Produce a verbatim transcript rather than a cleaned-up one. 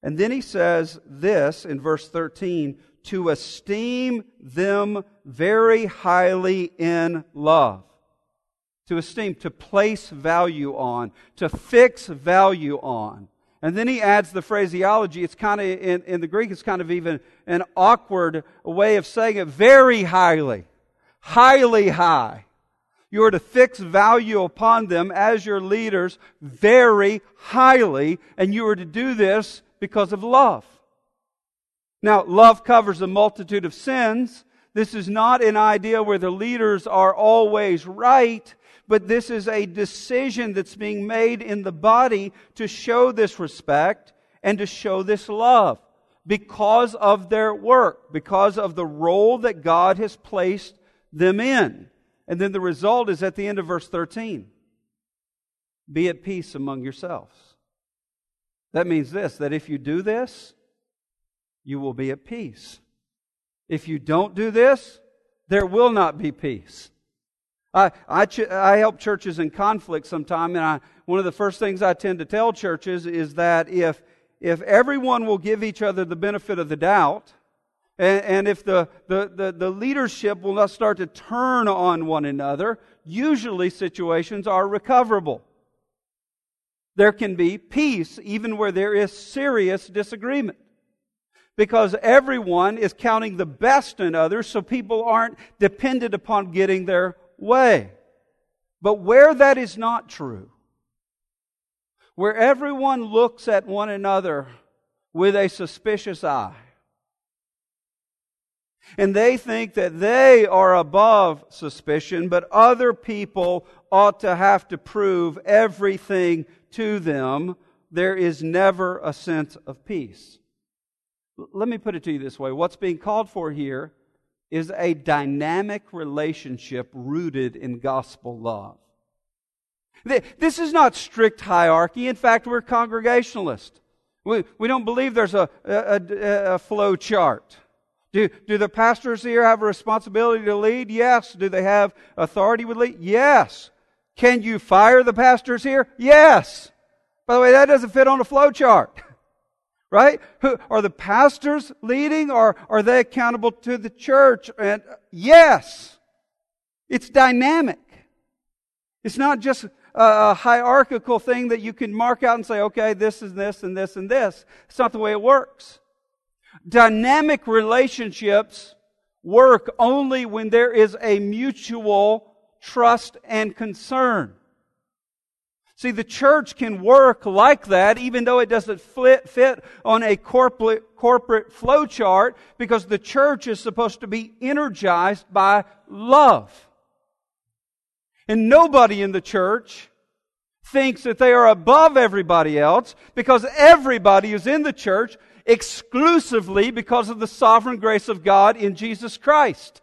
And then he says this in verse thirteen, to esteem them very highly in love. To esteem, to place value on, to fix value on. And then he adds the phraseology, it's kind of, in, in the Greek, it's kind of even an awkward way of saying it, very highly, highly high. You are to fix value upon them as your leaders very highly, and you are to do this because of love. Now, love covers a multitude of sins. This is not an idea where the leaders are always right, but this is a decision that's being made in the body to show this respect and to show this love because of their work, because of the role that God has placed them in. And then the result is at the end of verse thirteen. Be at peace among yourselves. That means this, that if you do this, you will be at peace. If you don't do this, there will not be peace. I, I, ch- I help churches in conflict sometime, and I, one of the first things I tend to tell churches is that if, if everyone will give each other the benefit of the doubt, and, and if the, the, the, the leadership will not start to turn on one another, usually situations are recoverable. There can be peace even where there is serious disagreement. Because everyone is counting the best in others, so people aren't dependent upon getting their way. But where that is not true, where everyone looks at one another with a suspicious eye, and they think that they are above suspicion, but other people ought to have to prove everything to them, there is never a sense of peace. Let me put it to you this way. What's being called for here is a dynamic relationship rooted in gospel love. This is not strict hierarchy. In fact, we're Congregationalists. We, we don't believe there's a, a, a, a flow chart. Do, do the pastors here have a responsibility to lead? Yes. Do they have authority to lead? Yes. Can you fire the pastors here? Yes. By the way, that doesn't fit on a flow chart. Right? Who, are the pastors leading, or are they accountable to the church? And yes, it's dynamic. It's not just a, a hierarchical thing that you can mark out and say, okay, this is this and this and this. It's not the way it works. Dynamic relationships work only when there is a mutual trust and concern. See, the church can work like that even though it doesn't fit, fit on a corporate, corporate flow chart, because the church is supposed to be energized by love. And nobody in the church thinks that they are above everybody else, because everybody is in the church exclusively because of the sovereign grace of God in Jesus Christ.